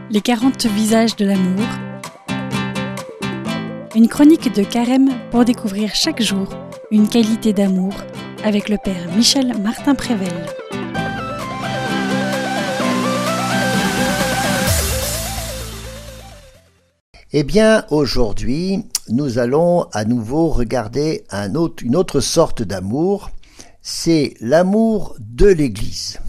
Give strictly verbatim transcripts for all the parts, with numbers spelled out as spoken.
Les quarante visages de l'amour. Une chronique de Carême pour découvrir chaque jour une qualité d'amour avec le Père Michel Martin-Prével. Eh bien, aujourd'hui, nous allons à nouveau regarder un autre, une autre sorte d'amour, c'est l'amour de l'Église.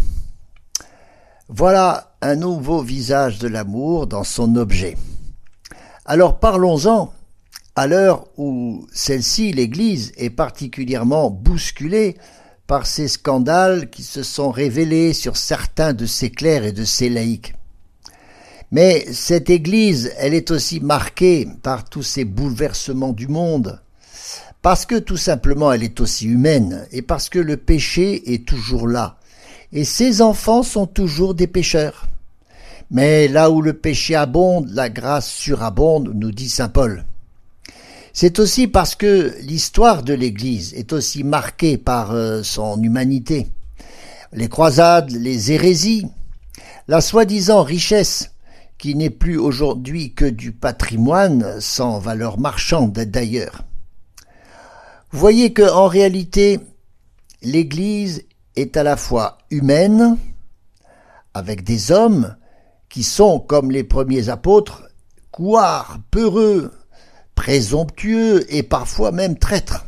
Voilà un nouveau visage de l'amour dans son objet. Alors parlons-en, à l'heure où celle-ci, l'Église, est particulièrement bousculée par ces scandales qui se sont révélés sur certains de ses clercs et de ses laïcs. Mais cette Église, elle est aussi marquée par tous ces bouleversements du monde, parce que tout simplement elle est aussi humaine, et parce que le péché est toujours là, et ses enfants sont toujours des pécheurs. Mais là où le péché abonde, la grâce surabonde, nous dit saint Paul. C'est aussi parce que l'histoire de l'Église est aussi marquée par euh, son humanité. Les croisades, les hérésies, la soi-disant richesse, qui n'est plus aujourd'hui que du patrimoine sans valeur marchande d'ailleurs. Vous voyez qu'en réalité, l'Église est à la fois humaine, avec des hommes qui sont, comme les premiers apôtres, couards, peureux, présomptueux et parfois même traîtres.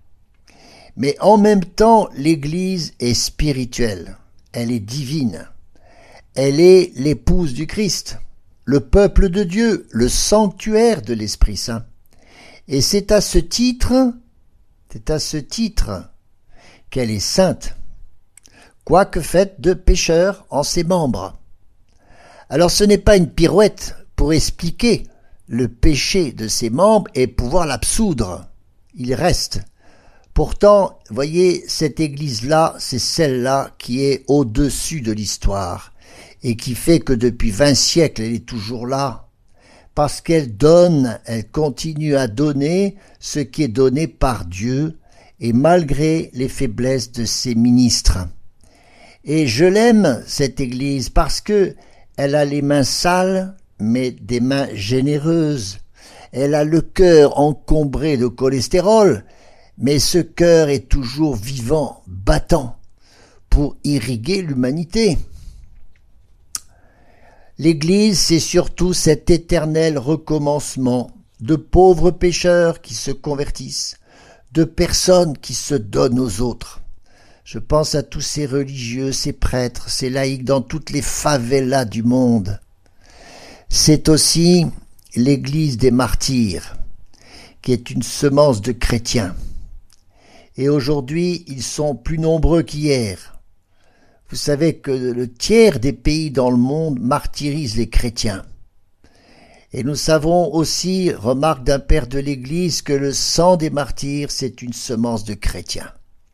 Mais en même temps, l'Église est spirituelle, elle est divine, elle est l'épouse du Christ, le peuple de Dieu, le sanctuaire de l'Esprit Saint. Et c'est à ce titre, c'est à ce titre qu'elle est sainte, quoique faite de pécheurs en ses membres. Alors ce n'est pas une pirouette pour expliquer le péché de ses membres et pouvoir l'absoudre. Il reste. Pourtant, voyez, cette Église-là, c'est celle-là qui est au-dessus de l'histoire et qui fait que depuis vingt siècles, elle est toujours là. Parce qu'elle donne, elle continue à donner ce qui est donné par Dieu et malgré les faiblesses de ses ministres. Et je l'aime, cette Église, parce que elle a les mains sales, mais des mains généreuses. Elle a le cœur encombré de cholestérol, mais ce cœur est toujours vivant, battant, pour irriguer l'humanité. L'Église, c'est surtout cet éternel recommencement de pauvres pécheurs qui se convertissent, de personnes qui se donnent aux autres. Je pense à tous ces religieux, ces prêtres, ces laïcs dans toutes les favelas du monde. C'est aussi l'Église des martyrs, qui est une semence de chrétiens. Et aujourd'hui, ils sont plus nombreux qu'hier. Vous savez que le tiers des pays dans le monde martyrisent les chrétiens. Et nous savons aussi, remarque d'un père de l'Église, que le sang des martyrs, c'est une semence de chrétiens.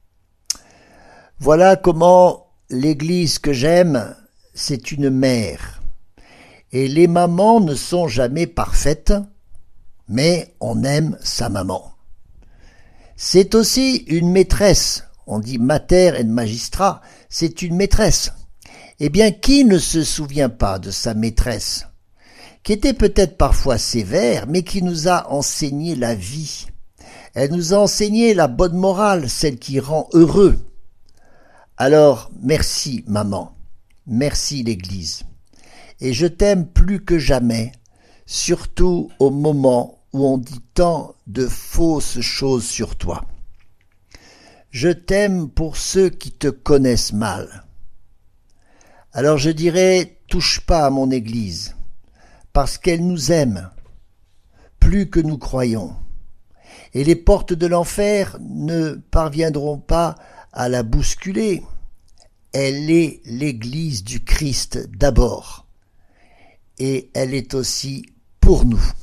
Voilà comment l'Église que j'aime, c'est une mère. Et les mamans ne sont jamais parfaites, mais on aime sa maman. C'est aussi une maîtresse, on dit mater et magistrat, c'est une maîtresse. Eh bien, qui ne se souvient pas de sa maîtresse, qui était peut-être parfois sévère, mais qui nous a enseigné la vie. Elle nous a enseigné la bonne morale, celle qui rend heureux. Alors, merci maman, merci l'Église. Et je t'aime plus que jamais, surtout au moment où on dit tant de fausses choses sur toi. Je t'aime pour ceux qui te connaissent mal. Alors je dirais, touche pas à mon Église, parce qu'elle nous aime, plus que nous croyons. Et les portes de l'enfer ne parviendront pas à la bousculer. Elle est l'Église du Christ d'abord. Et elle est aussi pour nous.